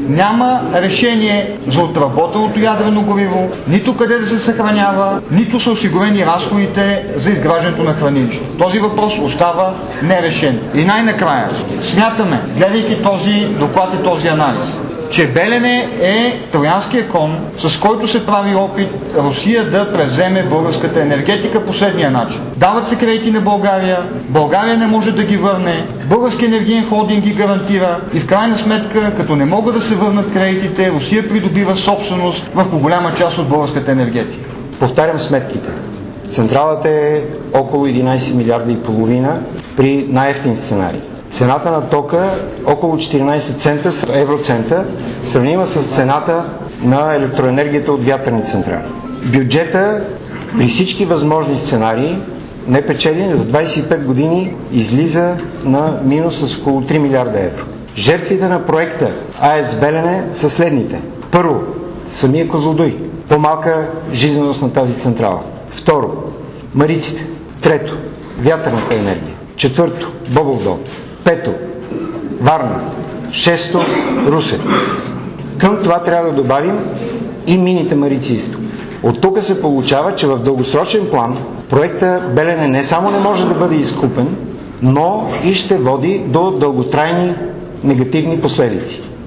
няма решение за отработеното ядрено гориво, нито къде да се съхранява, нито са осигурени разходите за изграждането на хранилище. Този въпрос остава нерешен. И най-накрая, смятаме, гледайки този доклад и този анализ, че Белене е троянския кон, с който се прави опит Русия да превземе българската енергетика по следния начин. Дават се кредити на България, България не може да ги върне, Български енергиен холдинг ги гарантира и в крайна сметка, като не могат да се върнат кредитите, Русия придобива собственост върху голяма част от българската енергетика. Повтарям сметките. Централата е около 11 милиарда и половина при най-евтин сценарий. Цената на тока около 14 евроцента, сравнима с цената на електроенергията от вятърни централи. Бюджета при всички възможни сценарии, не печели, за 25 години излиза на минус с около 3 милиарда евро. Жертвите на проекта АЕЦ Белене са следните. Първо, самия Козлодуй. По-малка жизненост на тази централа. Второ, Мариците. Трето, вятърната енергия. Четвърто, Бобов дол. Пето, Варна. Шесто, Русе. Към това трябва да добавим и мините Марици изток. От тук се получава, че в дългосрочен план проекта Белене не само не може да бъде изкупен, но и ще води до дълготрайни негативни последици.